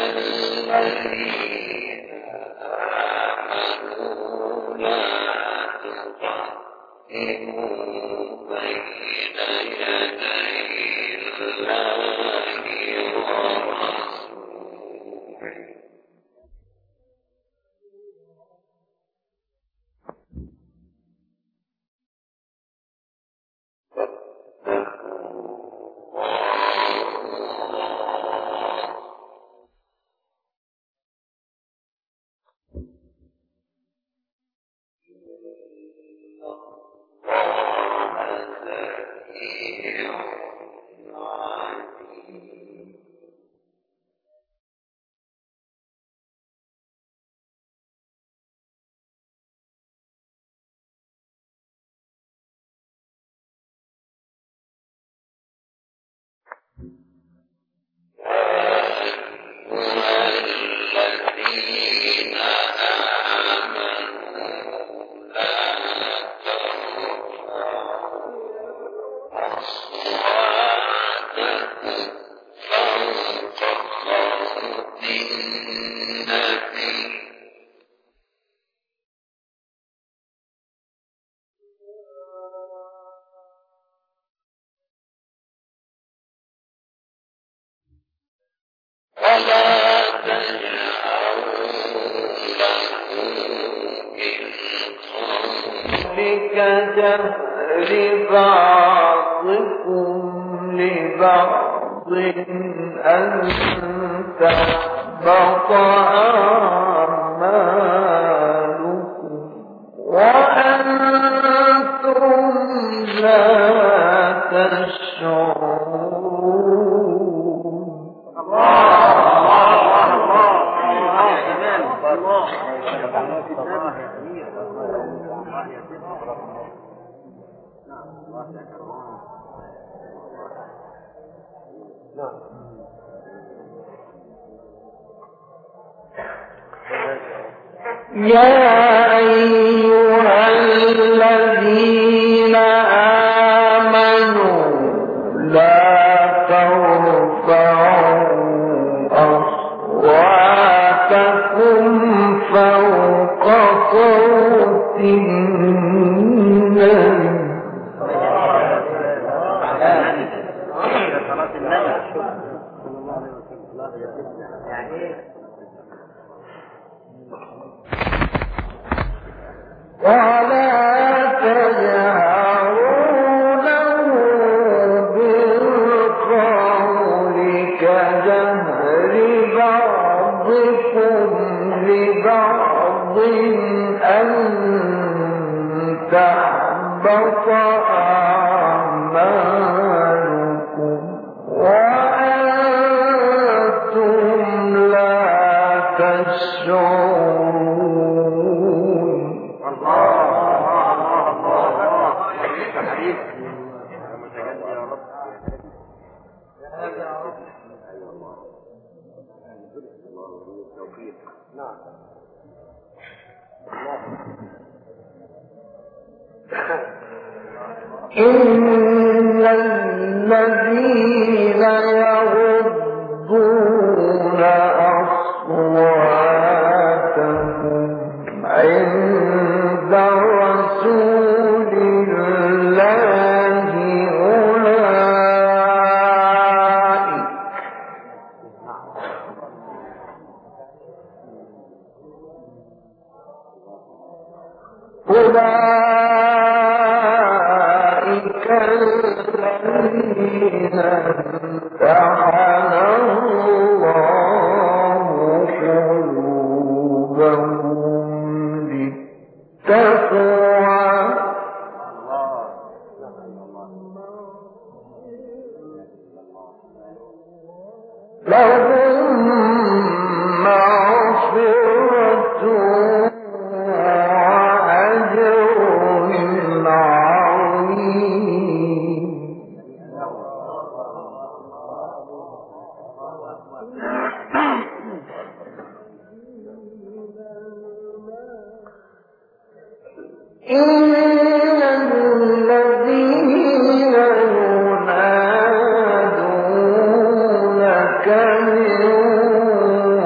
كجهر بعضكم لبعض أن تحبط أعمالكم وأنتم لا تشعرون. يا أيها الذين آمنوا لا ترفعوا أصواتكم فوق صوت النبي ولا تجهروا له بالقول كجهر بعضكم لبعض أن تحبط أعمالكم وأنتم لا تشعرون. إن الذين يغضون أصواتهم عند رسول الله أولئك الذين امتحن الله قلوبهم للتقوى لهم مغفرة وأجر عظيم. إن الذين ينادونك من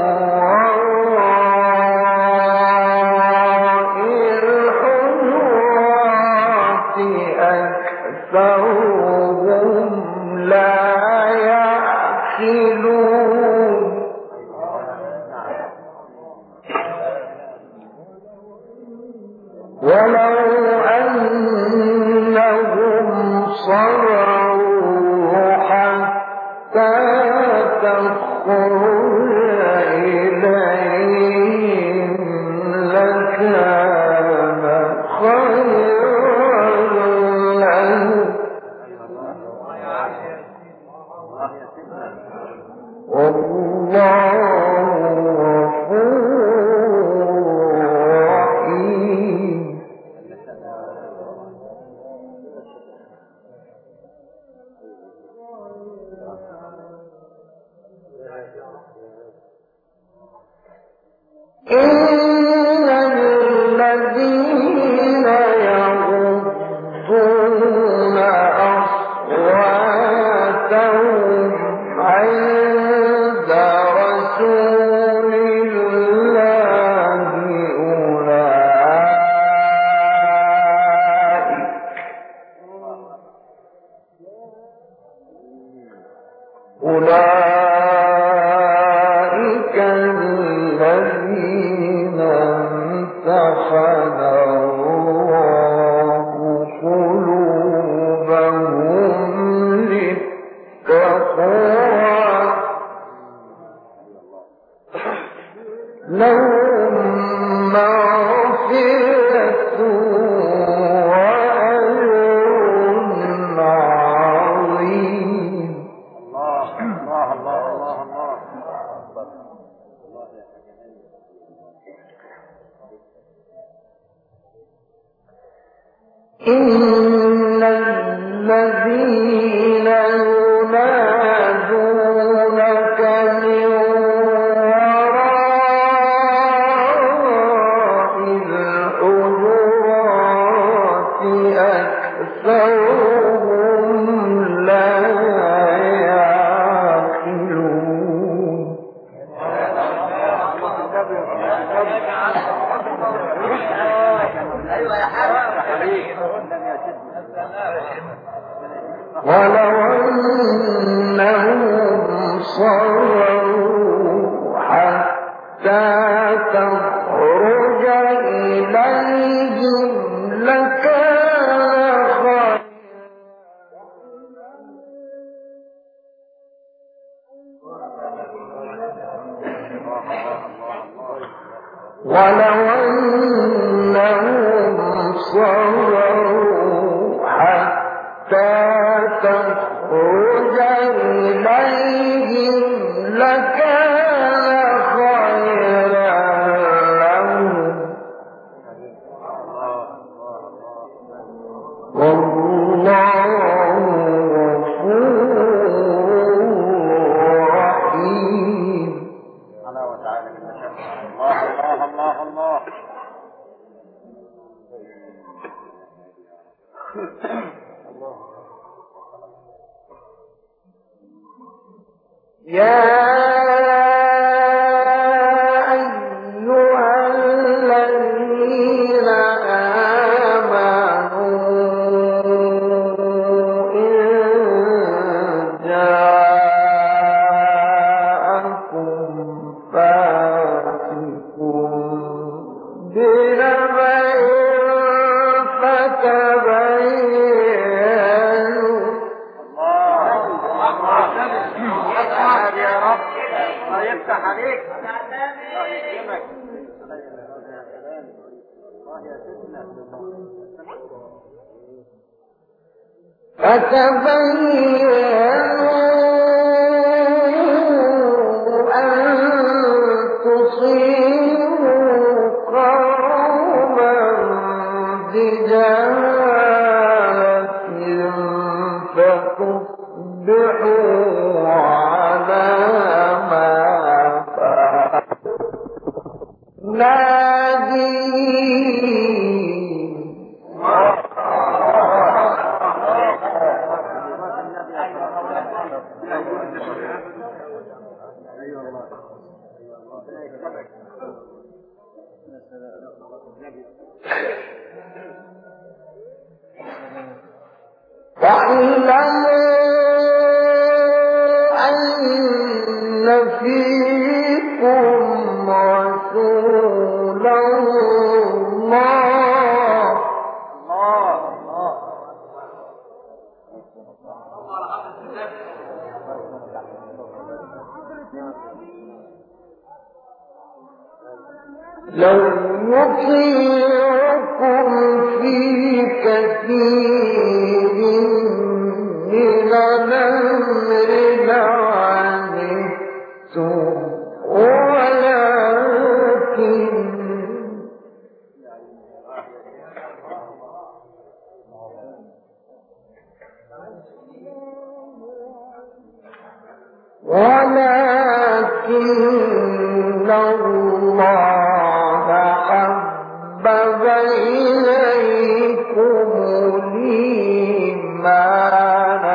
واعلموا أن فيكم رسول الله لو يطيعكم في كثير من الأمر لعنتم ولكن الله حبب إليكم الإيمان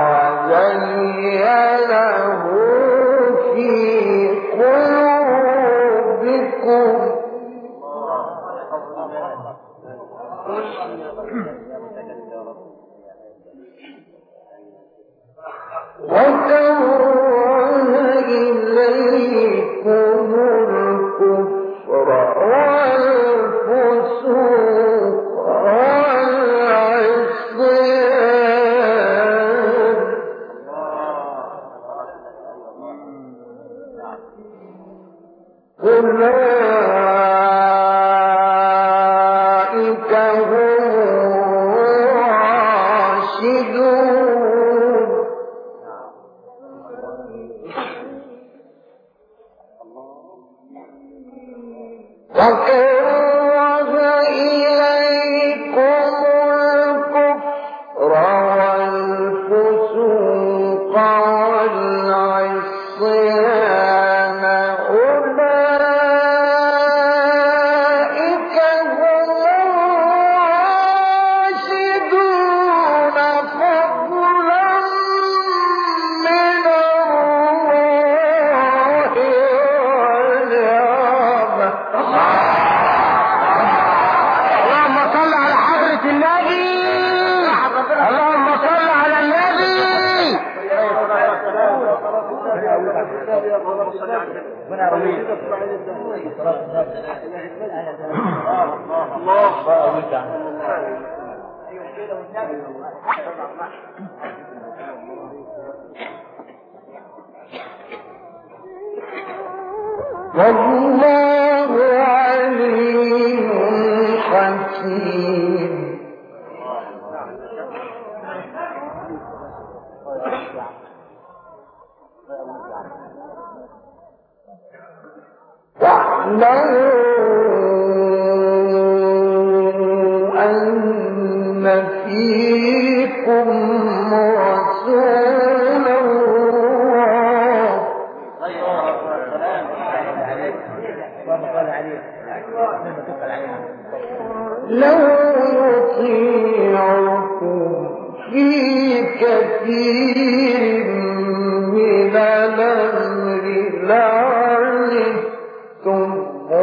وزينه في قلوبكم وكره إليكم الكفر والفسوق والعصيان أولئك هم الراشدون وكره إليكم الكفر والفسوق والعصيان أولئك هم الراشدون فضلا من الله ونعمة اللهم صل على حضرة النبي اللهم صل على النبي والله عليم حكيم واعلموا أن فيكم رسول الله لو يطيعكم في كثير من الأمر لعنتم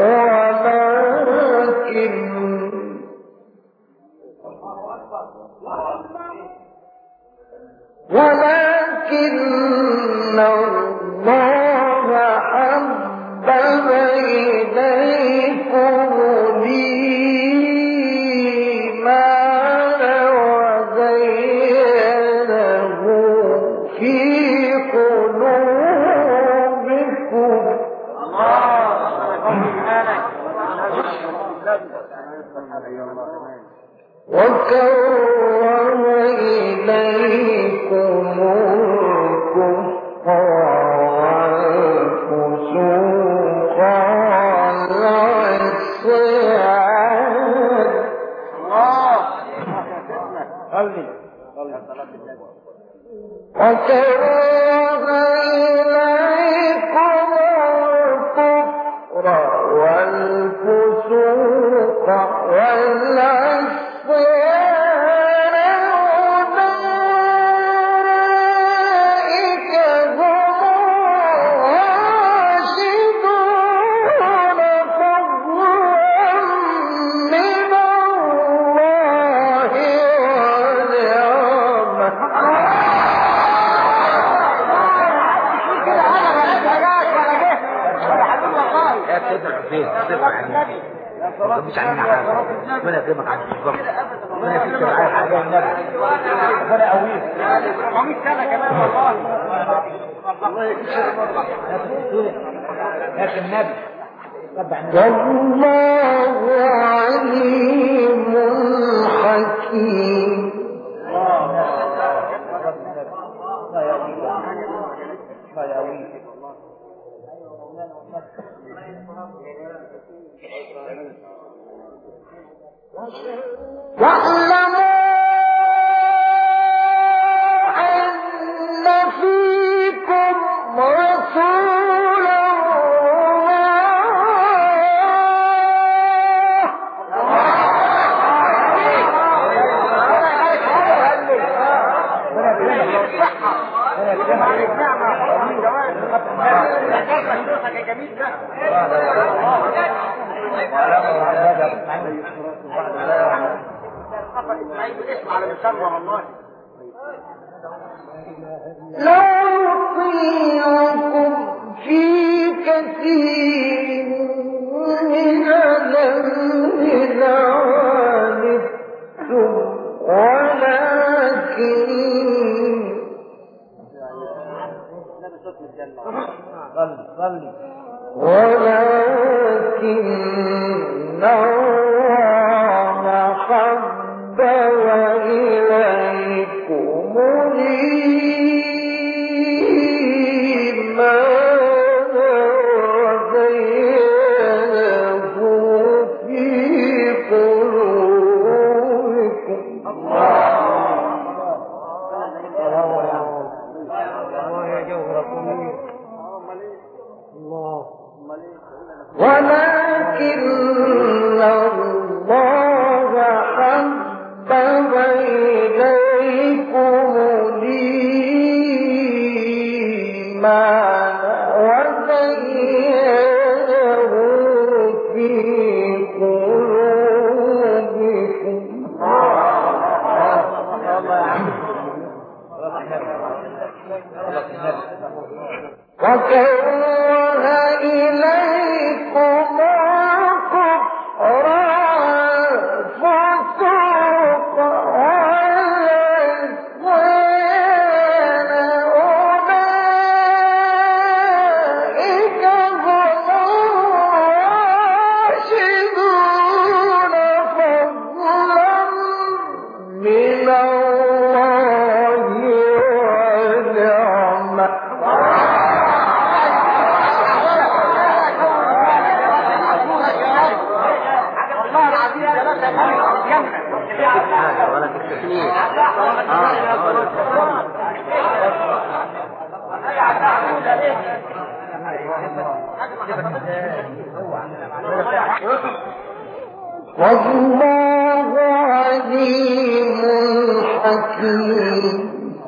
ولكن الله حبب إليكم الإيمان وزينه في قلوبكم وكره إليكم الكفر والفسوق والعصيان وكره إليكم الكفر والفسوق والعصيان سيدنا الحسين صدق يعني مش عندنا حاجه. ربنا يكرمك عند الظبط، ربنا يكرمك على حاجه النبي، ربنا يقويك 400 سنه كمان والله. الله يكرمك يا النبي. والله عليم حكيم. واعلموا أن فيكم رسول لا يطيعكم في كثير من الأمر لعنتم ولكن الله حبب إليكم الإيمان وزينه في قلوبكم. ولكن الله حبب إليكم الإيمان وزينه في قلوبكم وكره إليكم الكفر والفسوق والعصيان أولئك هم الراشدون فضلا من الله ونعمة. ولا تكتفنيش. والله عليم حكيم.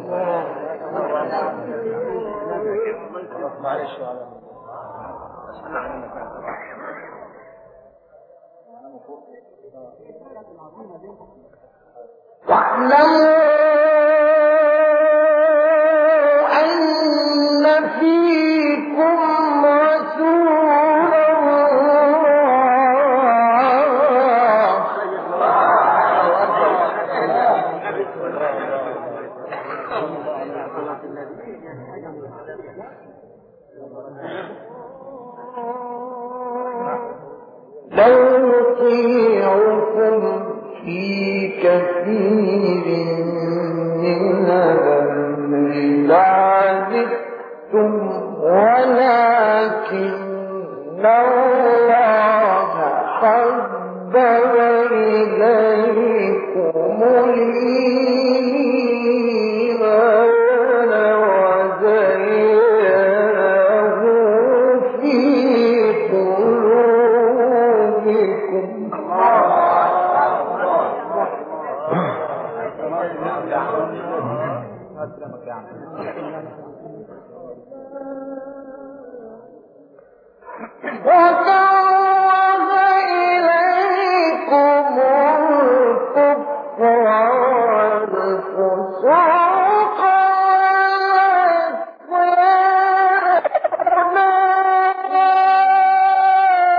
واعلموا أن فيكم رسول لو يطيعكم في كثير من الأمر لعنتم ولكن الله حبب إليكم الإيمان وزينه في قلوبكم وكره إليكم الكفر والفسوق والعصيان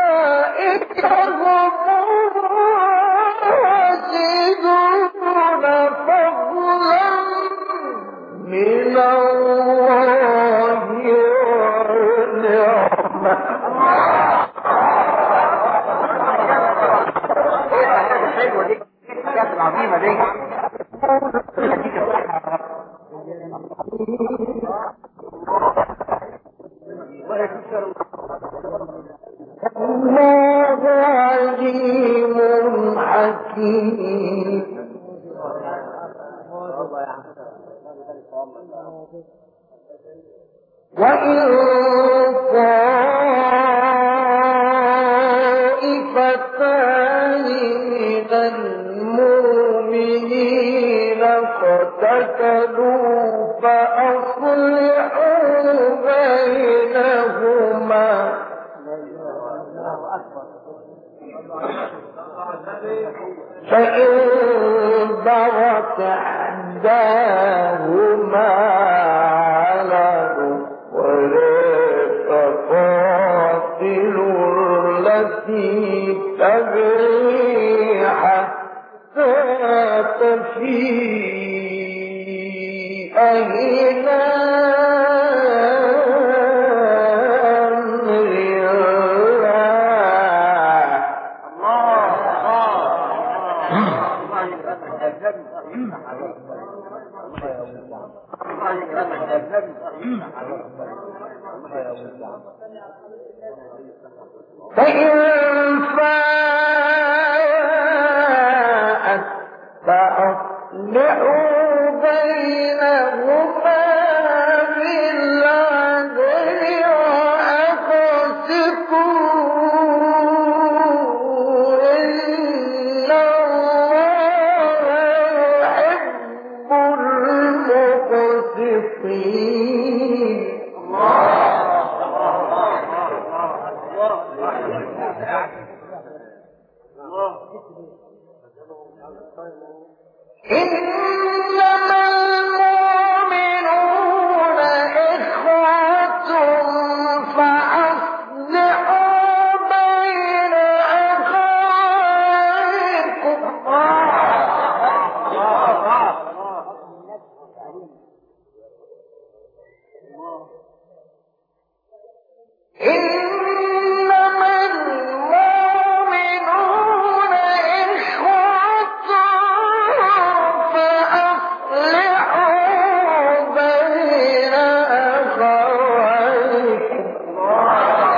الله عليم حكيم. وإن طائفتان من المؤمنين اقتتلوا فأصلحوا بينهما فإن بغت إحداهما على الأخرى فقاتلوا التي تبغي حتى تفيء إلى فإن فاءت فأصلحوا بينهما بالعدل وأقسطوا إن الله يحب المقسطين. إنما المؤمنون إخوة فأصلحوا بين أخويكم. إنما المؤمنون إخوة فأصلحوا بين أخويكم.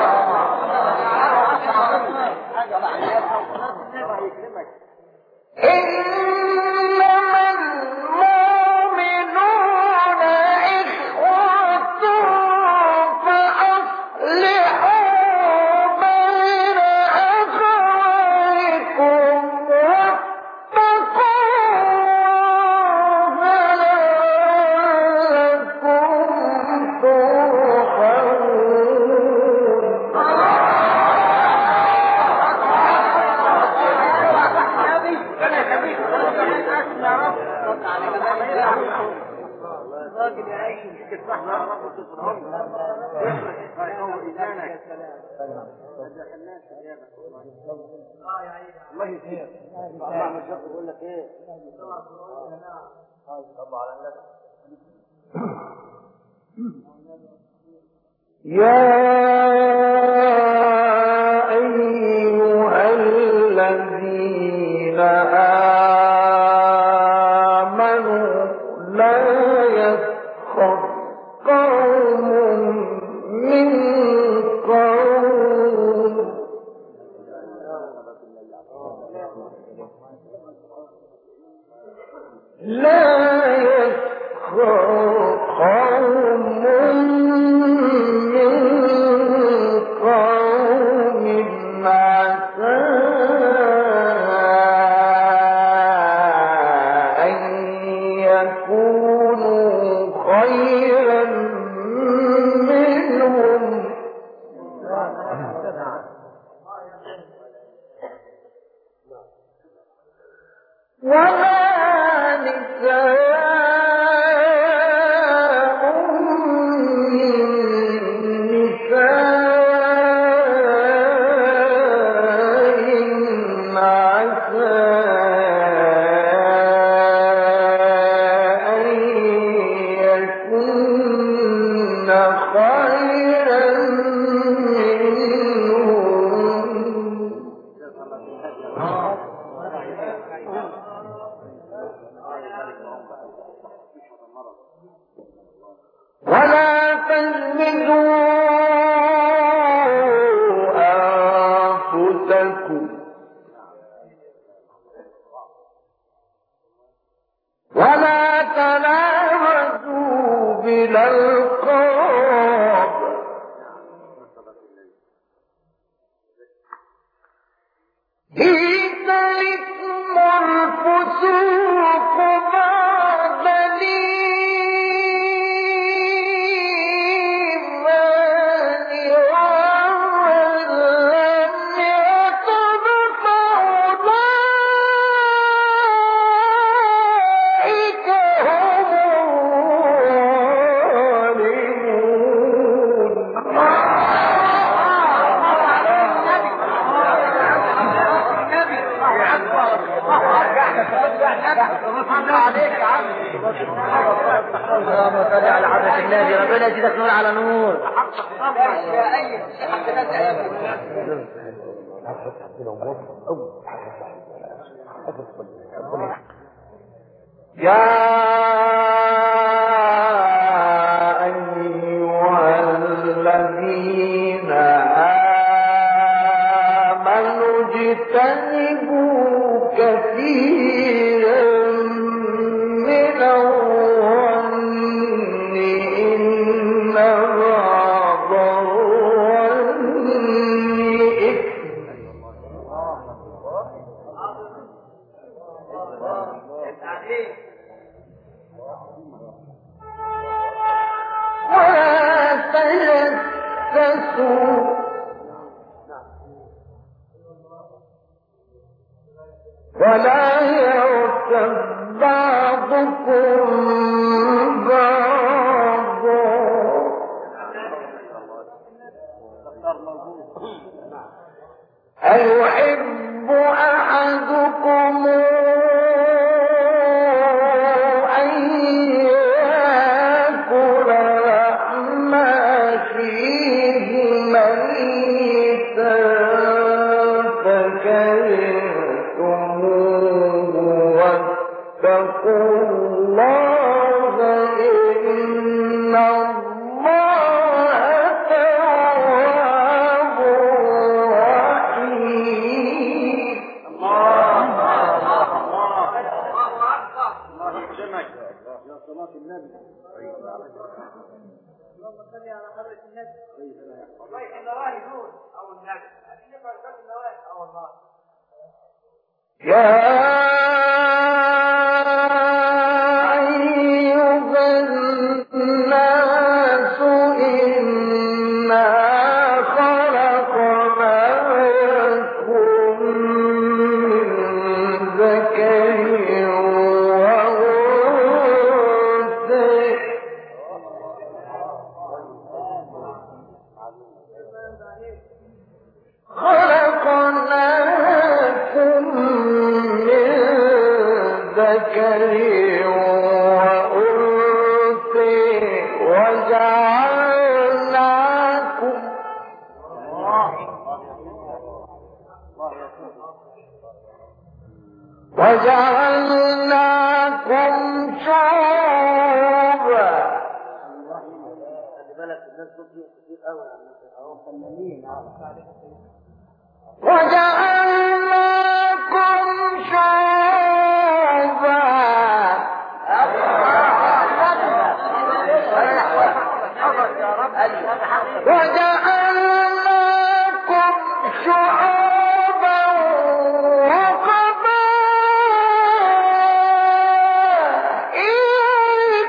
إنما المؤمنون إخوة فأصلحوا بين أخويكم واتقوا لعلكم يا أيها الذين آمنوا لا يسخر قوم من قوم لا يسخر قوم من قوم عسى أن يكونوا خيرا منهم ولا نساء من نساء عسى أن يكن خيرا منهم ولا تلمزوا بئس الاسم الفسوق بعد الإيمان ومن لم يتب فأولئك هم اللهم صل على حضرة النبي. ربنا يزيدك نور على نور. يا أيها الذين آمنوا اجتنبوا كثيرا من الظن إن بعض الظن إثم ولا تجسسوا ولا يغتب بعضكم بعضا أيحب أحدكم أن يأكل لحم أخيه ميتا فكرهتموه واتقوا الله إن الله تواب رحيم. يا أيها الناس إنا خلقناكم من ذكر وأنثى خلقناكم من ذكر وأنثى وجعلناكم شعوبا وجعلناكم شعوبا وجعلناكم شعوبا وقبائل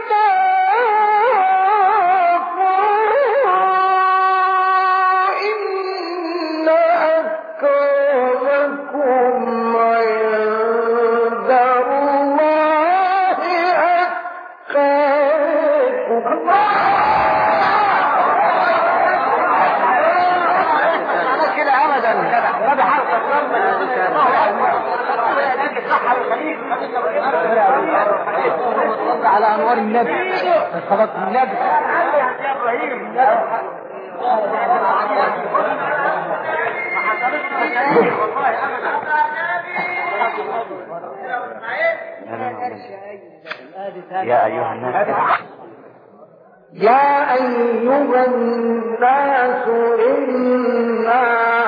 لتعارفوا إن أكرمكم عند الله أتقاكم. على انوار النبي صلاه النبي يا ايها الناس يا أيها الناس إنا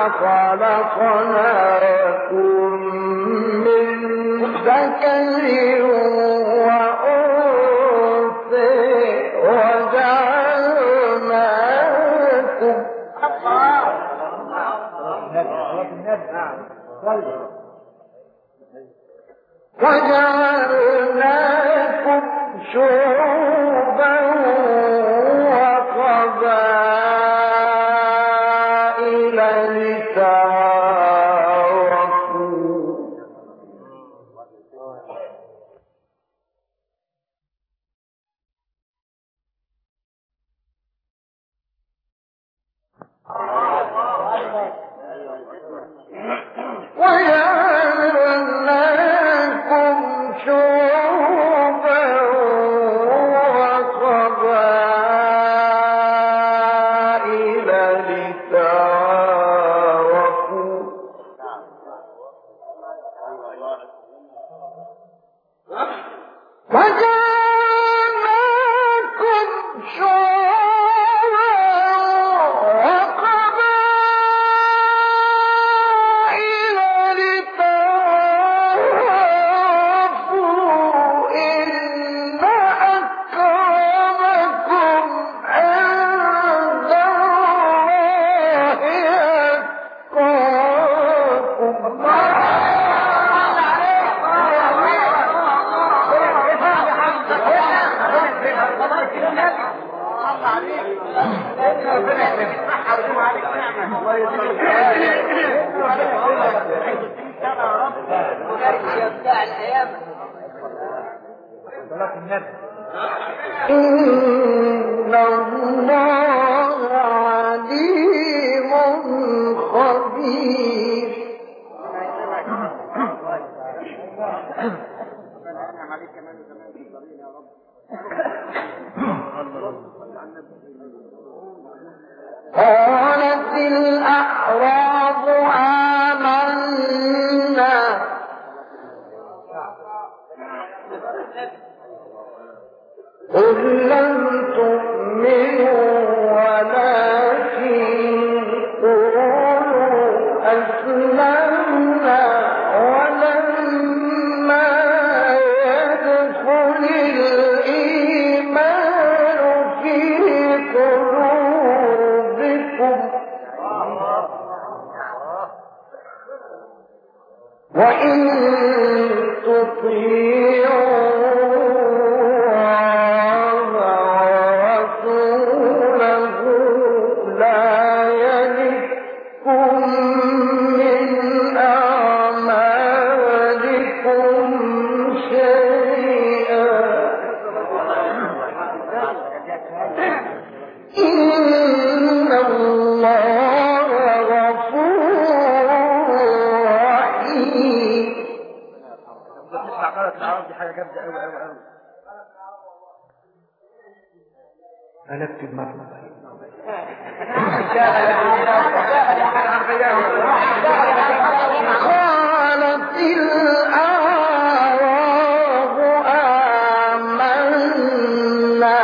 خلقناكم من ذكر وأنثى وجعلناكم وجعلناكم شعوبا وقبائل لتعارفوا وجعلناكم شعوبا وقبائل لتعارفوا وجعلناكم شعوبا وقبائل لتعارفوا إن أكرمكم عند الله أتقاكم. إن الله عليم خبير. قالت الأعراب آمنا قل لم تؤمنوا ولكن قولوا أسلمنا ولما يدخل الإيمان في قلوبكم وإن تطيعوا أنا أكتب مرة قالت الأعراب آمنا.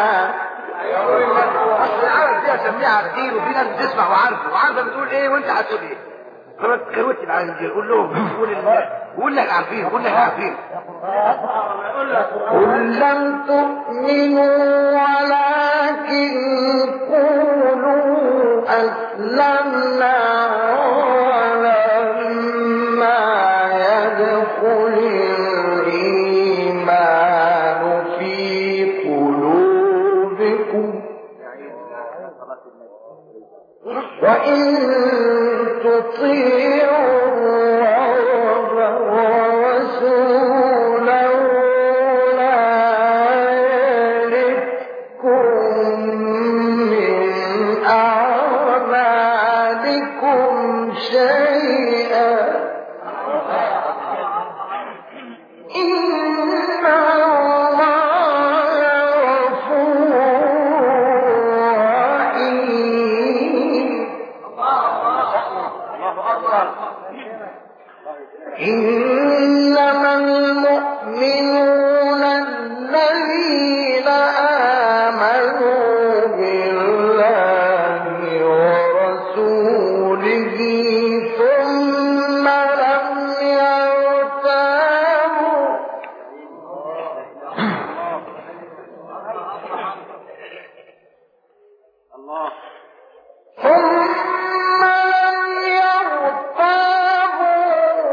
أصل العرب دي أسميها كتير وفي ناس بتسمع وعارفة بتقول إيه وأنت هتقول إيه. خلاص كروتي على الجيل قول لهم قول لك عارفين قول لك عارفين. قل لم تؤمنوا ولكن قولوا أسلمنا ولما يدخل الإيمان في قلوبكم وإن تطيعوا ورسوله لا يلدكم من أعمالكم شيئا إن الله غفور رحيم. إنما المؤمنون الذين آمنوا بالله ورسوله ثم لم يرتابوا ثم لم يرتابوا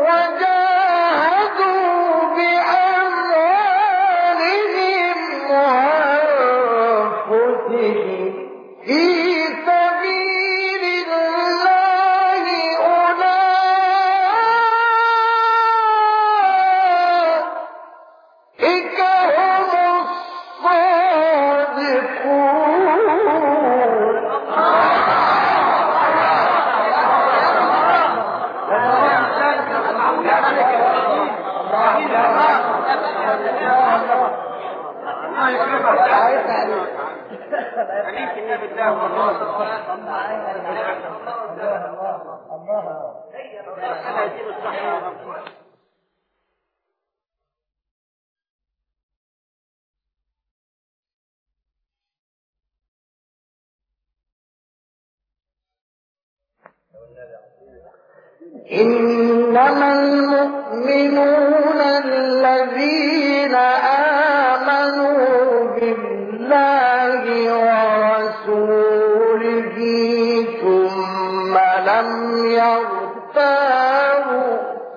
إنما المؤمنون الذين آمنوا بالله ورسوله ثم لم يرتابوا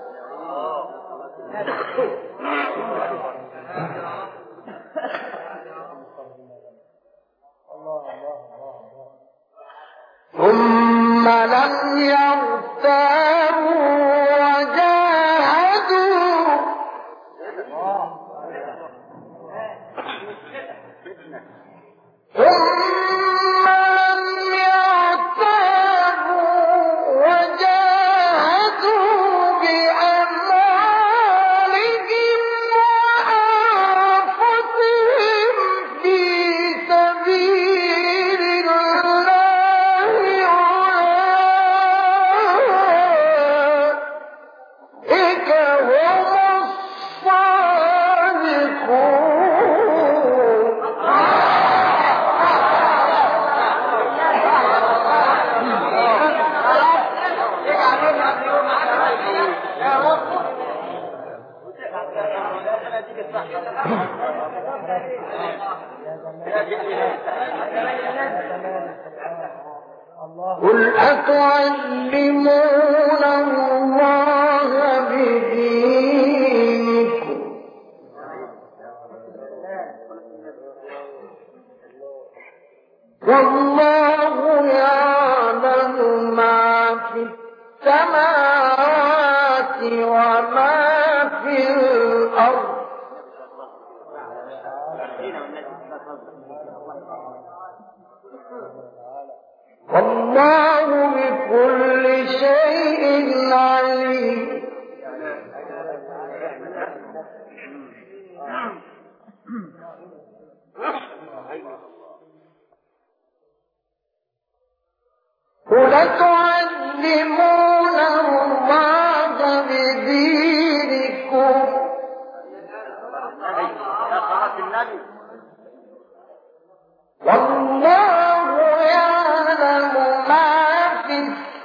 وجاهدوا بأموالهم وأنفسهم في سبيل الله أولئك هم قل أتعلمون الله بدينكم والله يعلم ما في السماوات وما في الأرض والله بكل شيء عليم قل تعلمون الله بدينكم والله يعلم ما في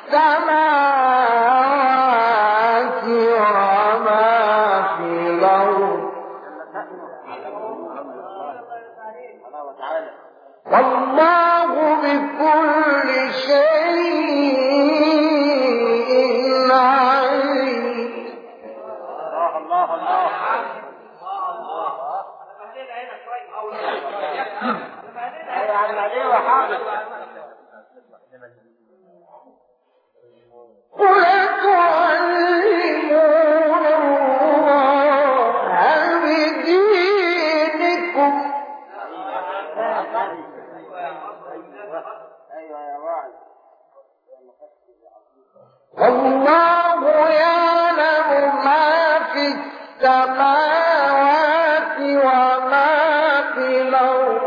السماوات وما في الأرض والله بكل شيء عليم الله قل تعلمون الله بدينكم والله يعلم ما في السماوات وما في الأرض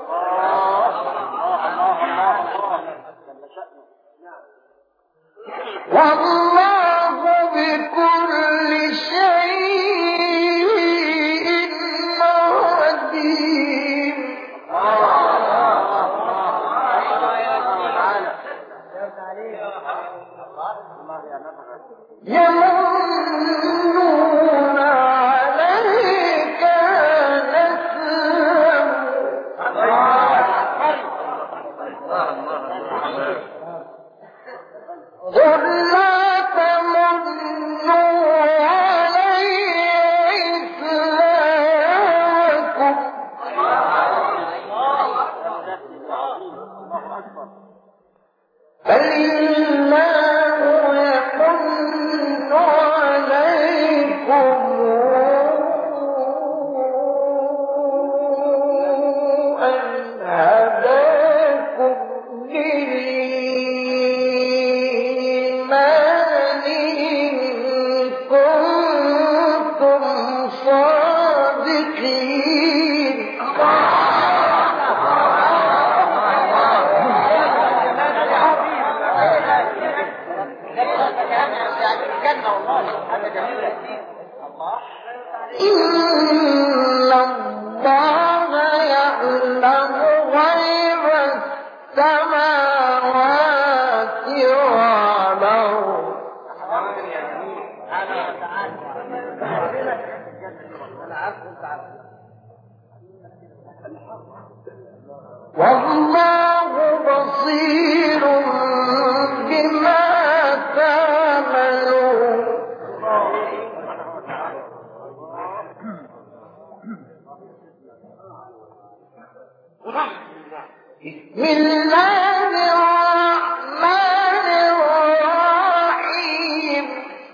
والله بكل شيء عليم يمنون عليك قل لا تمنوا علي إسلامكم بل الله يمن عليكم أن هداكم للإيمان إن الله يعلم غيب السماوات والأرض والله بصير بما تعملون بسم الله الرحمن الرحيم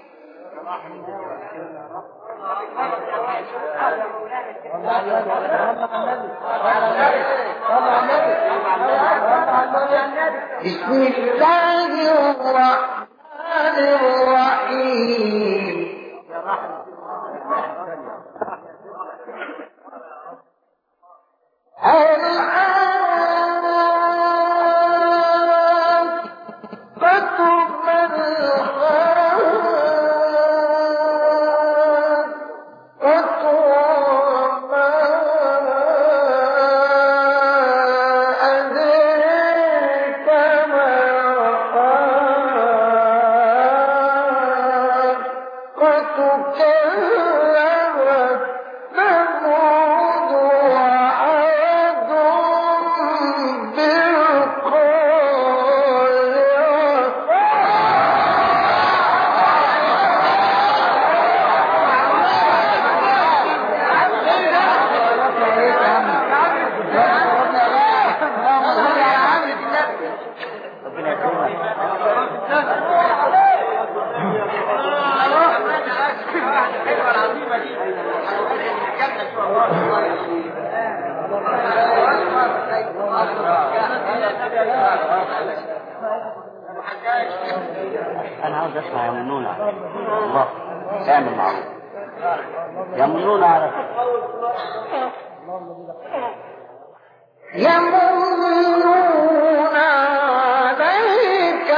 بسم الله الرحمن الرحيم أنا عاوز أسمع يمنون على الله اعمل معروف يمنون على يمنون عليك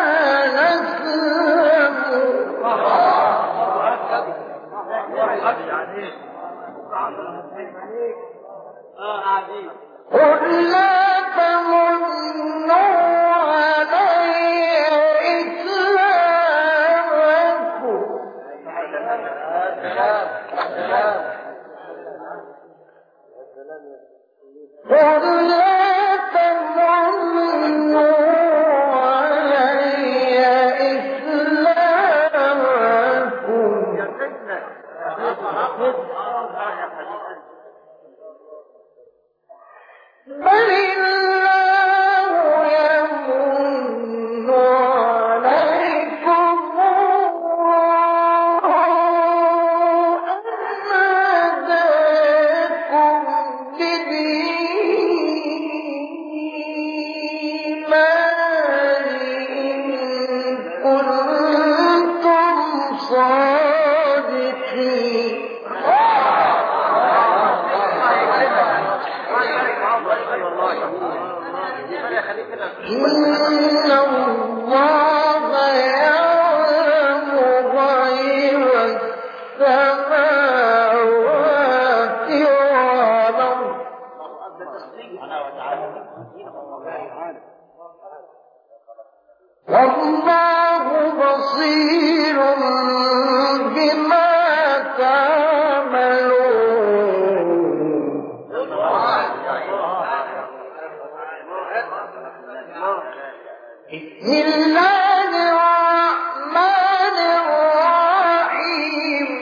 قل لا تمنوا علي إسلامكم قل لا تمنوا علي إسلامكم بل الله يمن عليكم أن هداكم بالإيمان إن كنتم صادقين إن الله يعلم غيب السماوات والأرض والله بصير بما تعملون بسم الله الرحمن الرحيم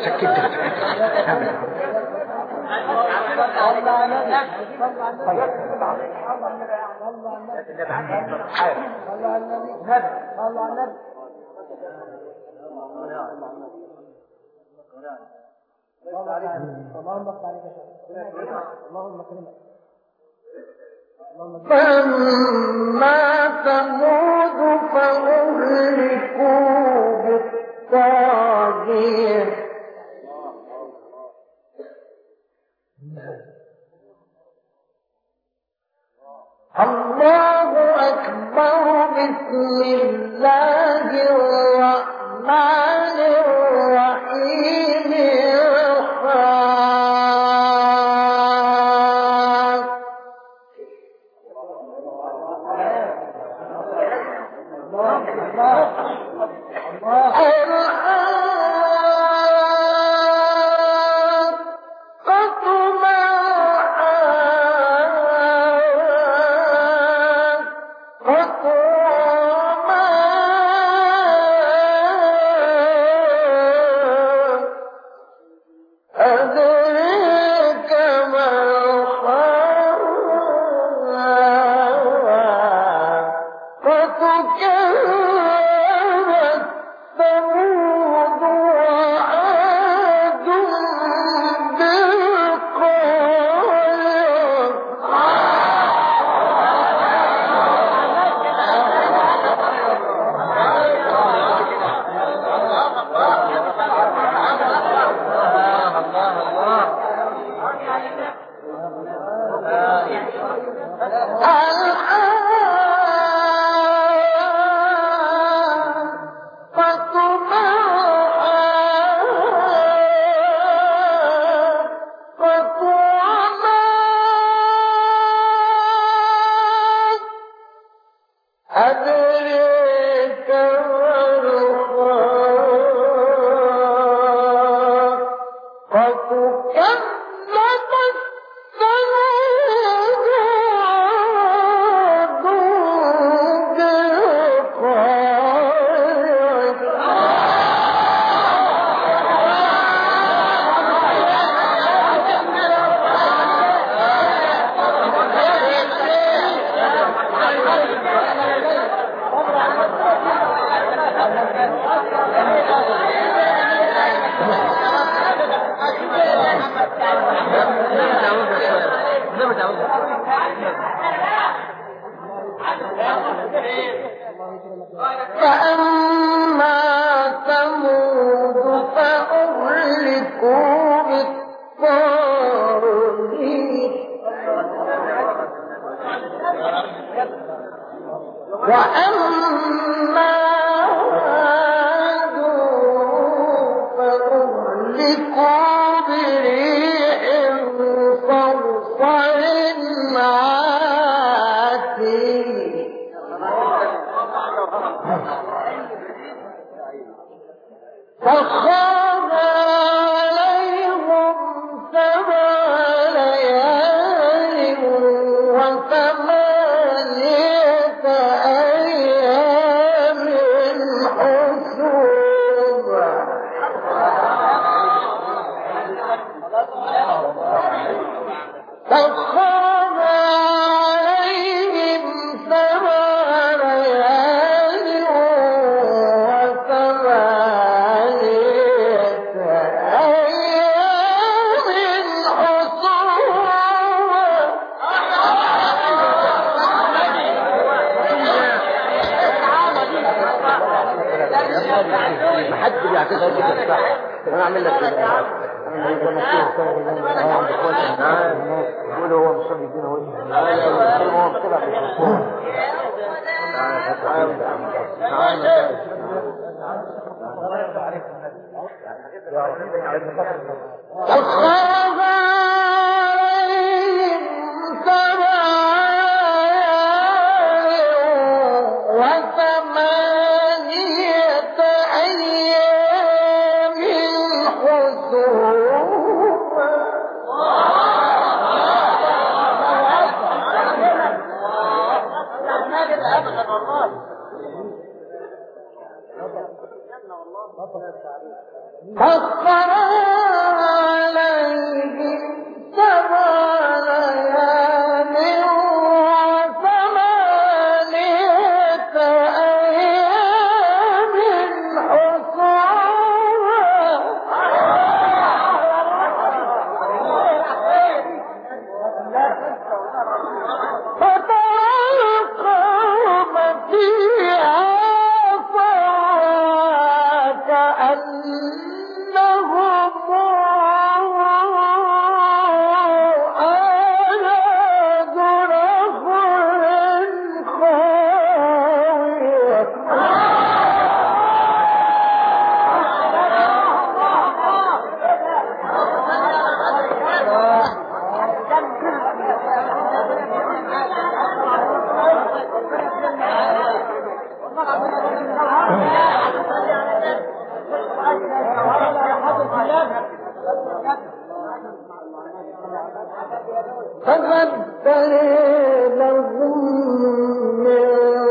سكت. فلما ثمود فأهلكوا بالطاغية الله أكبر. بسم الله الرحمن الرحيم. سخر عليهم 7 ليال و8 أيام حسوما فترى القوم فيها كأنهم أعجاز نخل خاوية فقدر لهم من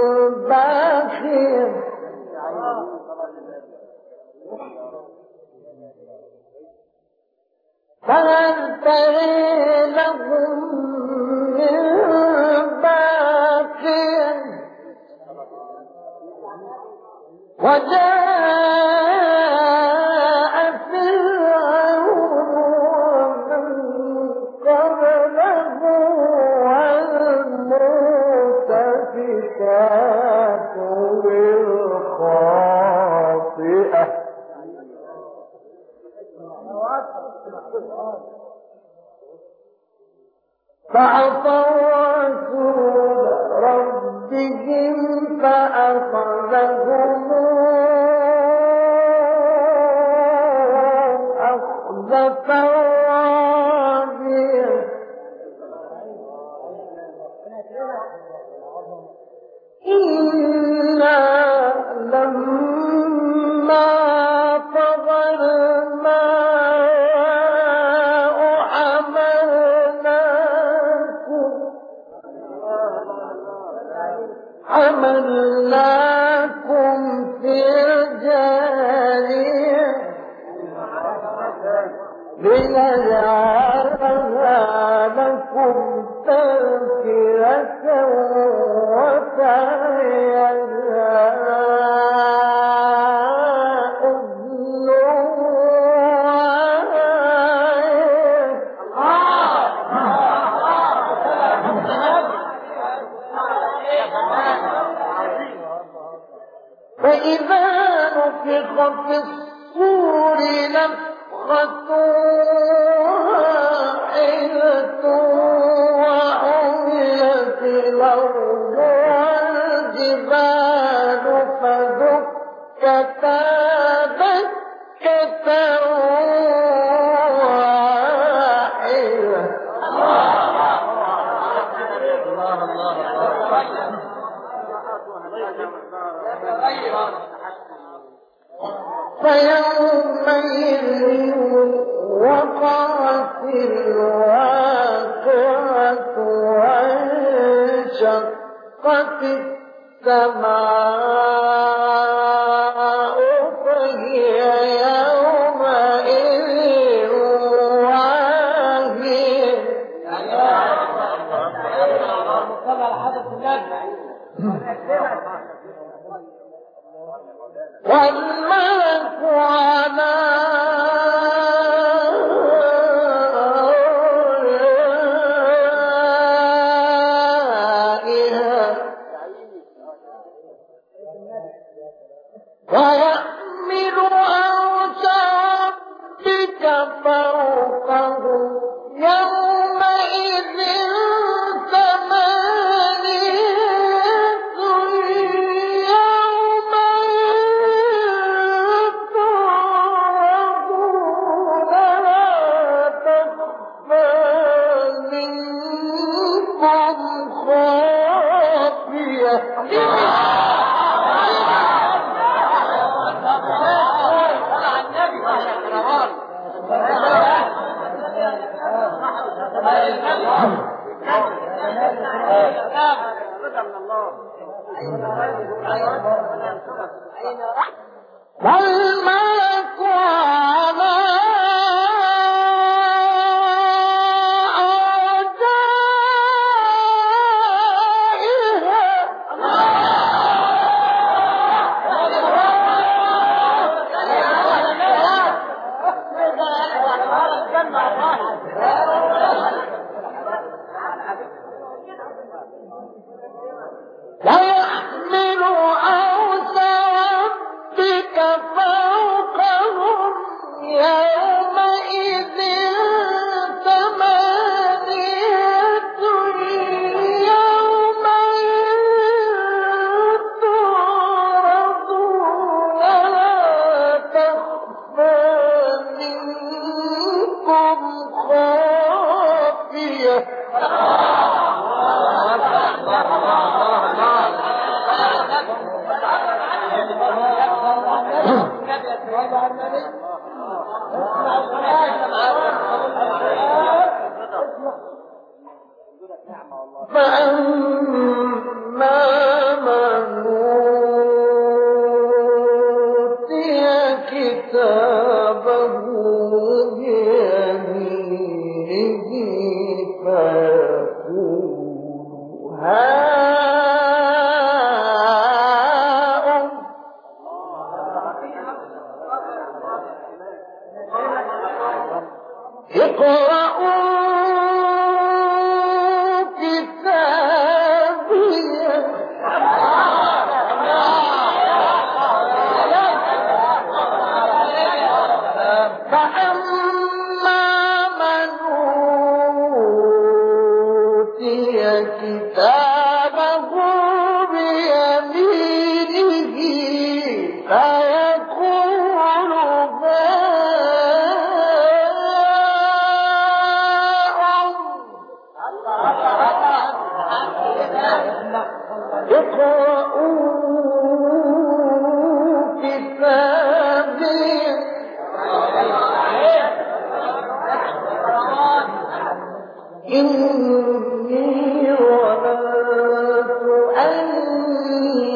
باخر فقدر لهم من باخر وجاء فرعون ومن قبله والمؤتفكات بالخاطئة فعصوا رسول ربهم فأخذهم أخذة رابية إنا لما طغى الماء حملناكم في الجارية لنجعلها لكم تذكرة وتعيها أذن فإذا نفخ في الصور نفخة واحدة وحملت الأرض والجبال فدكتا دكة واحدة فيومئذ وقعت الواقعة وانشقت السماء فهي يومئذ واهية والملك على أولئها ويحمل عرش ربك فوقهم يومئذ والملك على ويحمل عرش ربك فوقهم يومئذ ثمانية يومئذ تعرضون لا تخفى منكم خافية فأما من أوتي كتابه بيمينه فيقول هاؤم اقرءوا كتابيه فأما من أوتي كتابه بيمينه فيقول اقرءوا كتابي إني ظننت أني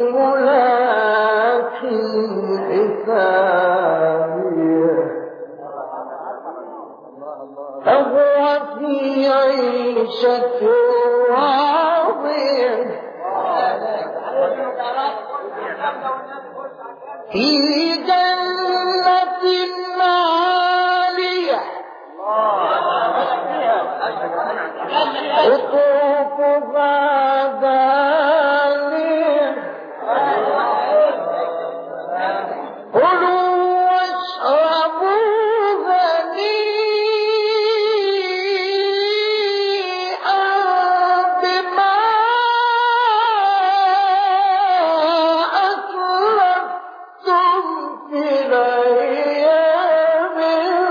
ملاق حسابي فهو في عيشة راضية في جنة عالية قطوفها دانية كلوا واشربوا هنيئا بما أسلفتم في الأيام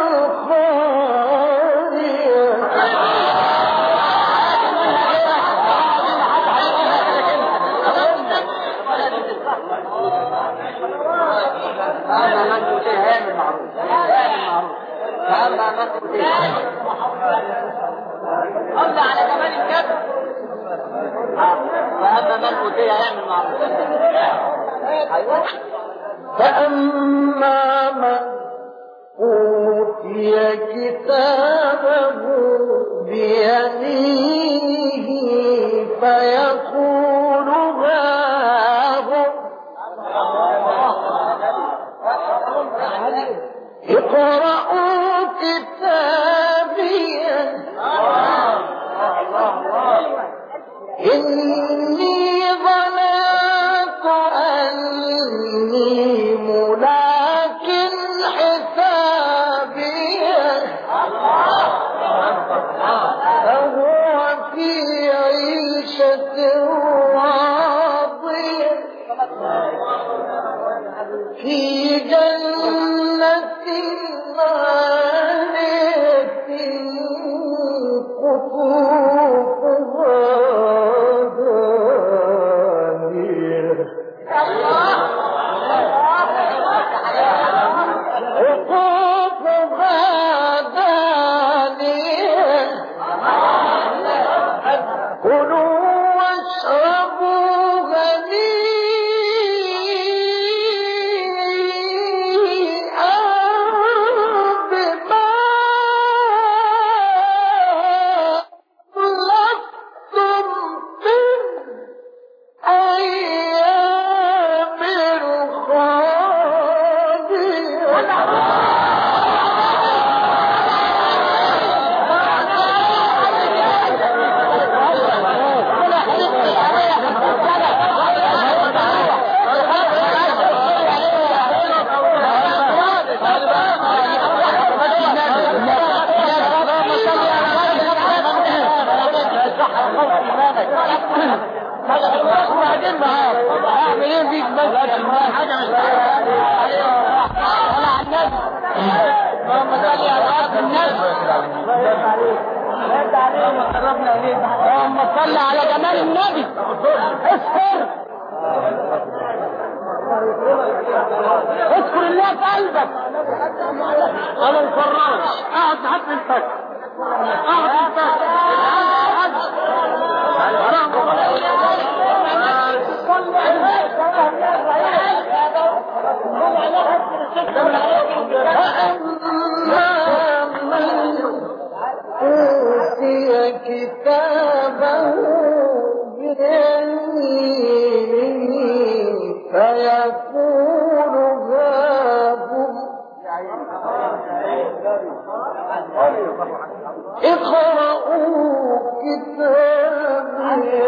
قصدي على كمال الكبر. فأما من أوتي يعمل معروف. أيوة. فأما من أوتي كتابه بيمينه فيقول هاهم اقرءوا كتابيه إني ظننت أني ملاق حسابيه فهو في عيشة راضية في جنة عالية قطوفها دانية قطوفها دانية كلوا واشربوا هنيئا وبعدين معاك اعمل ايه فيك بس حاجه مش ولا على النبي اللهم صل على النبي اللهم صل على جمال النبي اذكر اذكر الله في قلبك انا الفراش اقعد لحد الفجر اقعد أوتي كتابه بيمينه فيقول اقرأوا كتابي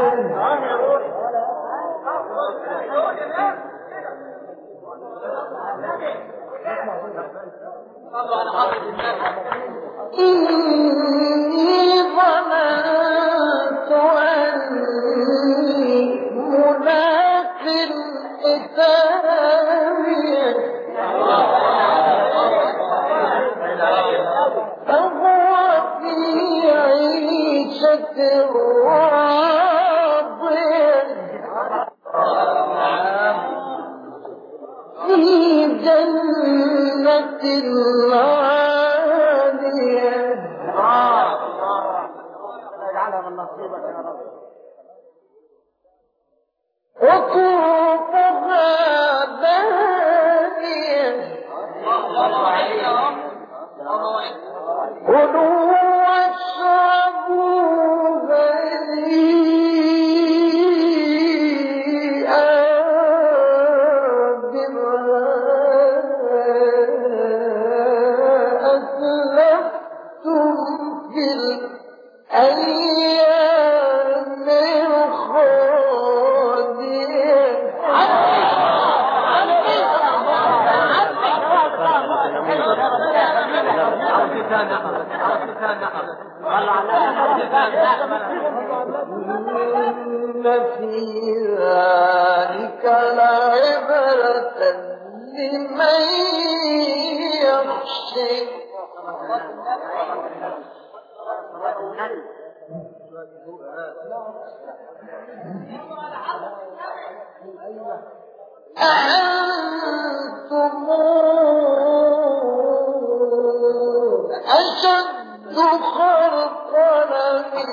إني ظننت أني ملاق حسابي فهو في عيشة راضية في جنة عالية اجعلها من نصيبك يا رب وقوفها دانية كلوا واشربوا هنيئا بما أسلفتم في الأيام الخالية. إن في ذلك لعبرة لمن يخشى أأنتم أشد خلقا من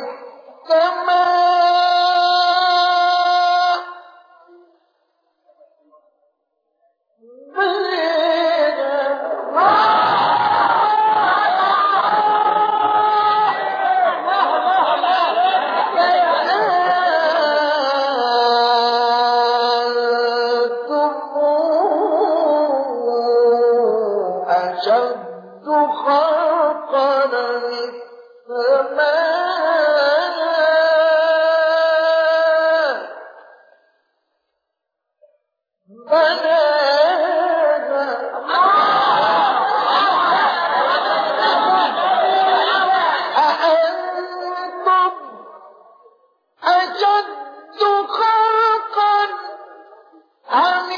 السماء أشد خلقا من السماء أأنتم أشد خلقا أم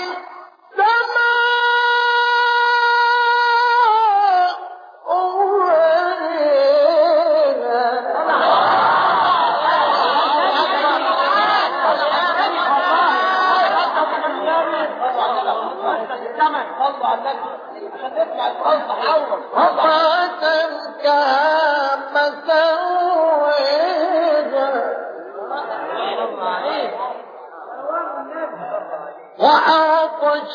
وأغطش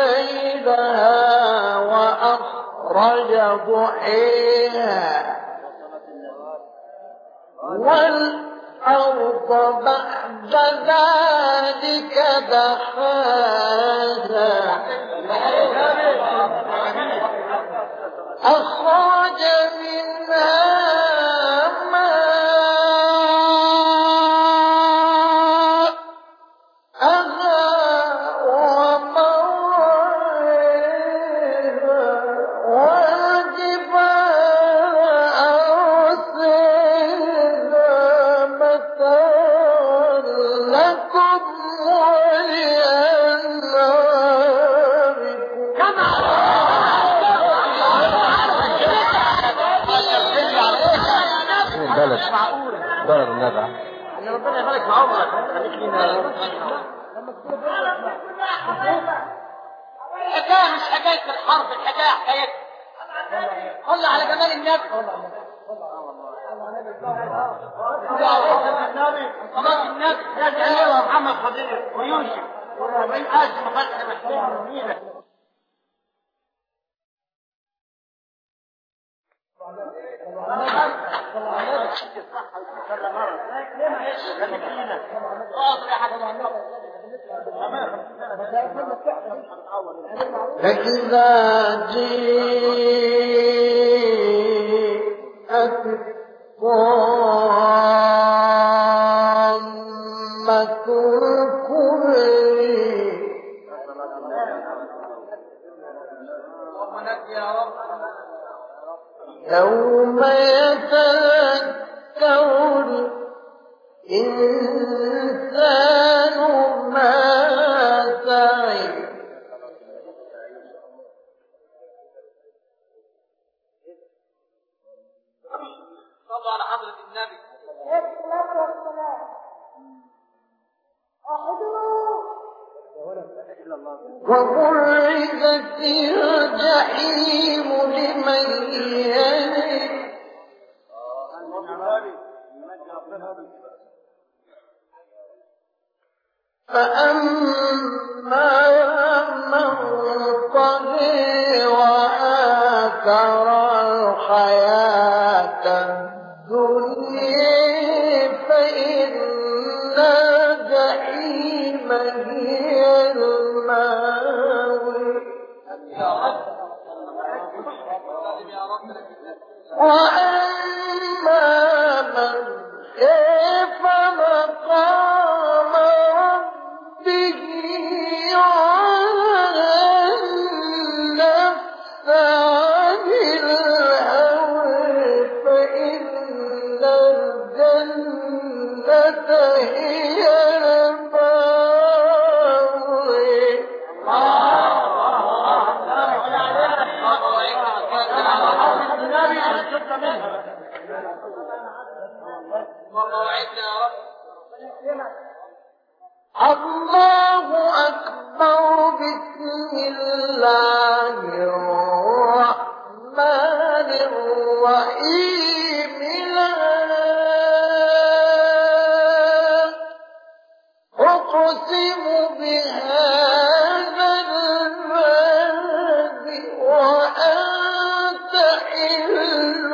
ليلها وأخرج ضحيها والأرض بعد ذلك دحاها أخرج منها بلد النبع ان ربنا يبارك في عمرك خليك لنا. الحكايه مش حكايه الحرب، الحكايه حكايتها. صل على جمال النبي. صلاة النبي يا محمد خضير ويوسف وابراهيم قاسم وفتحي محمود. فإذا جاءت الطامة الكبرى يوم يتذكر الإنسان ما سعى. صلوا على حضرة النبي. وبرزت الجحيم لمن يلد فأما من طغى وآثر الحياة الدنيا فإن الجحيم هي المأوى. وأما من خاف مقام ربه ونهى النفس عن الهوى فإن الجنة هي الله أكبر. بسم الله الرحمن الرحيم. لا أقسم بهذا البلد وأنت حل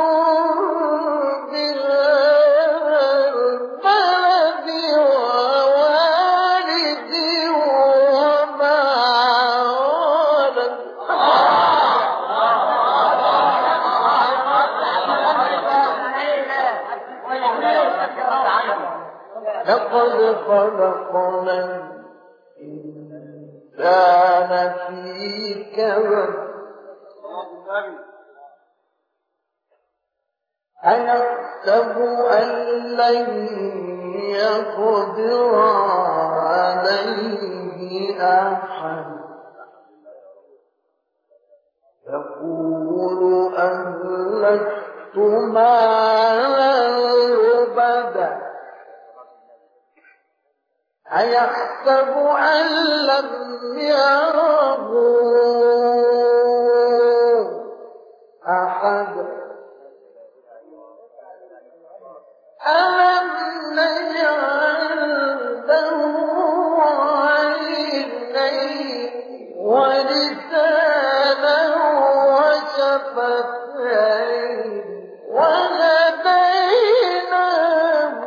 لقد خلقنا الإنسان في كبد أيحسب أن لن يقدر عليه أحد يقول أهلكت مالا لبدا أيحسب أن لم يره أحد ألم نجعل له عينين ولسانا وشفتين وهديناه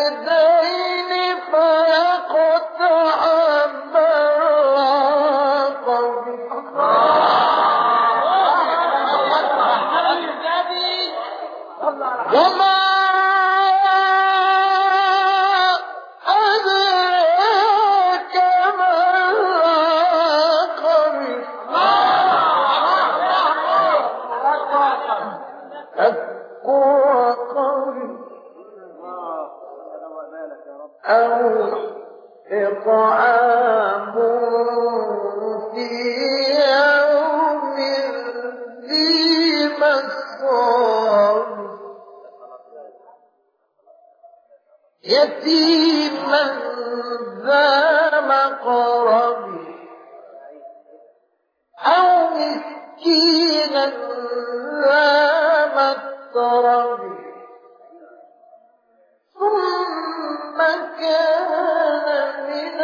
النجدين فاقطعما يتيما ذا مقربة أو مسكينا ذا متربة ثم كان من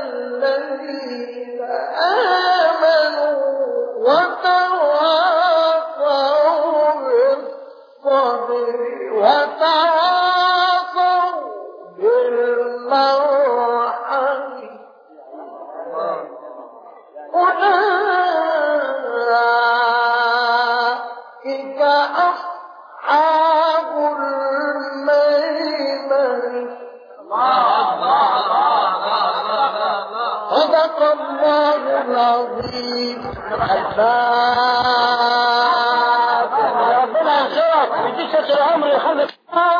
الذين آمنوا وتواصوا بالصبر وتواصوا بالمرحمة أولئك أصحاب الميمنة صدق الله العظيم. ربنا يخيرك ويديك العمر يخليك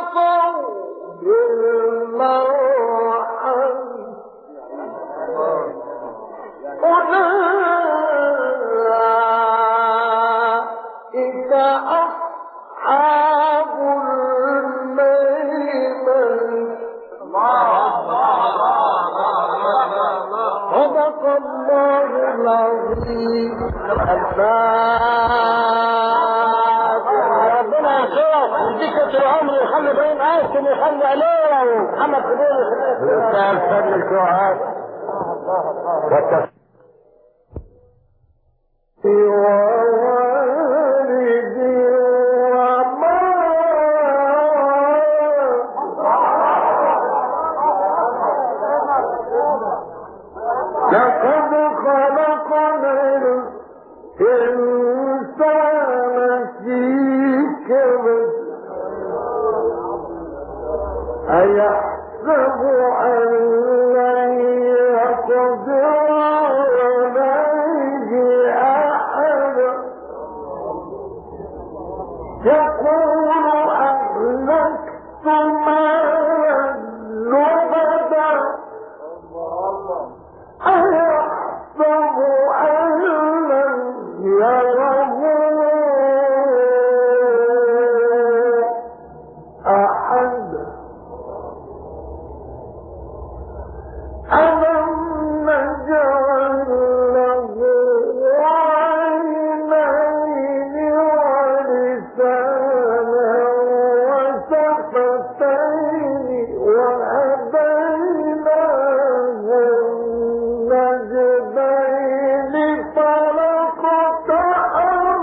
أولئك أصحاب الميمنة صدق الله العظيم. ربنا يخيرك ويديك العمر يخلي بين قاسم يخلي عليه ومحمد كبير يخلي الشهاد ووالد وما لقد خلقنا الإنسان في كبد أيحسب أن لن يقدر عليه أحد يقول أهلكت مالا لبدا أيحسب أن لن يره أحد ألم نجعل له عينين ولسانا وشفتين وهديناه النجدين فلقتحم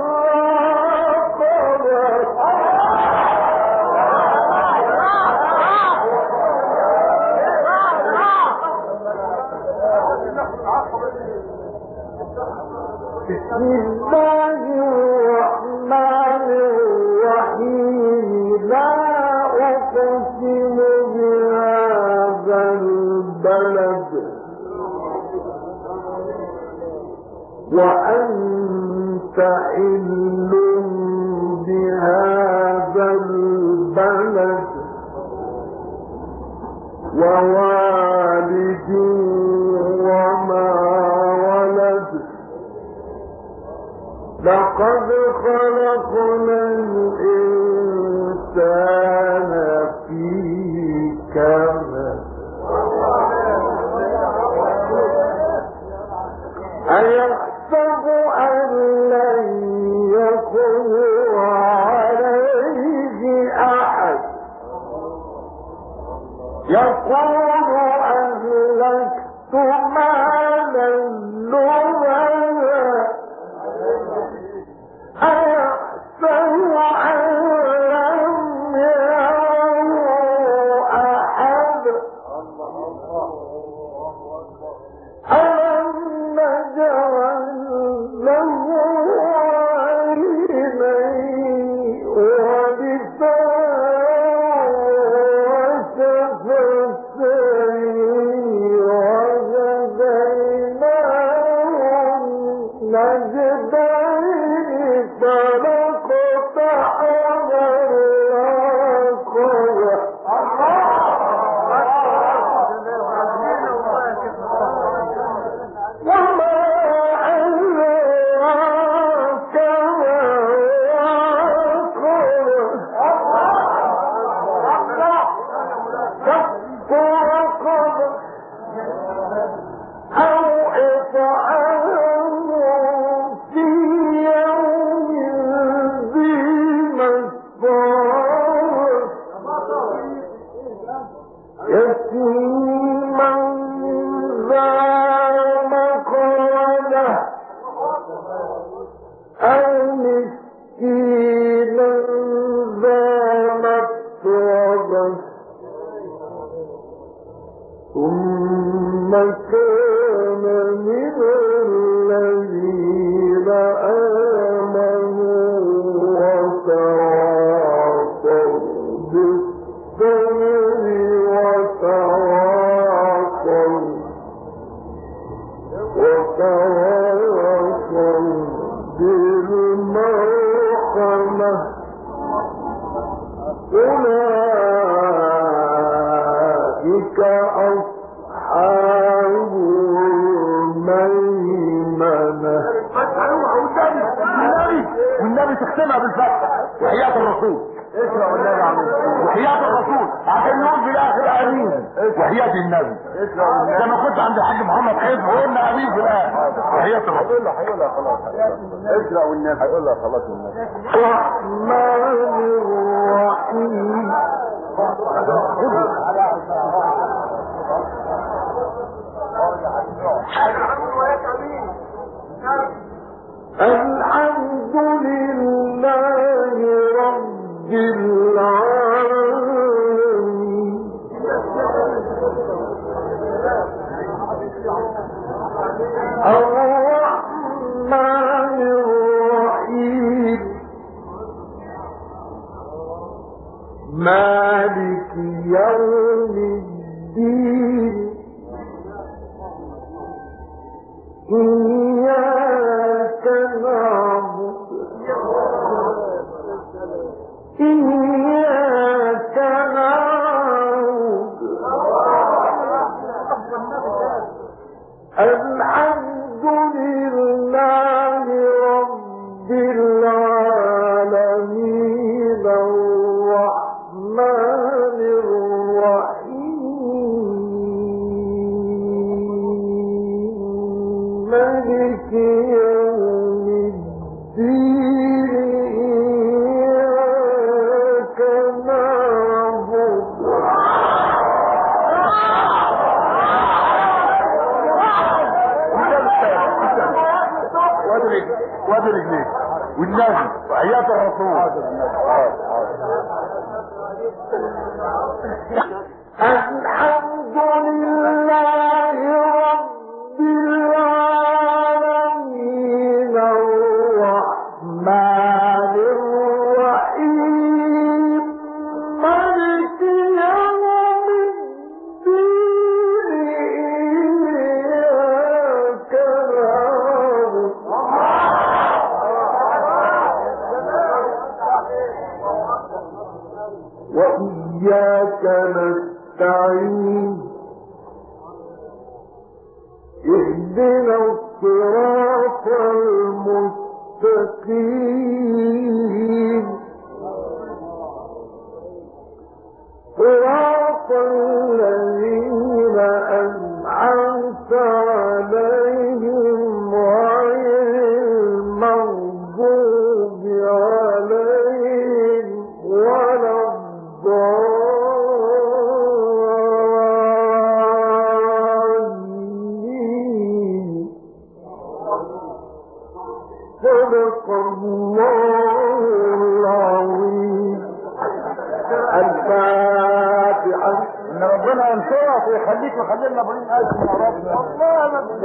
بسم الله الرحمن الرحيم لا أقسم بهذا البلد وأنت حل بهذا البلد ووالد وما ولد لقد خلقنا الإنسان في كبد أيحسب أن لن يقدر عليه أحد يقول أهلكت مالا لبدا أيحسب أن لم يره أحد ألم نجعل له عينين ولسانا وشفتين وهديناه النجدين فلقتحم العقبة وما أدراك ما العقبة أو مسكينا ذا متربة ثم كان من الذين آمنوا وتواصوا بالصبر وتواصوا بالمرحمة أولئك أصحاب الميمنة. والنبي تختمها بالفتح وحياة الرسول. اسمع والنبي عمين وحياة الرسول عشان نقول في الاخر امين وحياة النبي. لما كنت عند الحاج محمد حفظ وقلنا امين في الاخر وحياة الرسول. هيقولها خلاص. اسمع والنبي هيقولها خلاص والنبي. الرحمن الرحيم. الحمد لله رب العالمين. الرحمن الرحيم مالك يوم الدين إياك نعبد إياك نعبد الحمد لله رب العالمين الرحمن الرحيم مالك يوم الدين إياك نعبد وادي رجليك والنبي وحياة الرسول. الحمد لله رب العالمين الرحمن الرحيم مالك يوم الدين إياك نعبد وإياك نستعين اهدنا الصراط المستقيم صراط الذين أنعمت عليهم غير المغضوب عليهم ولا الضالين. صدق الله العظيم. الفاتحة. ان ربنا ينصرك ويخليك ويخلي لنا ابراهيم قاسم يا رب.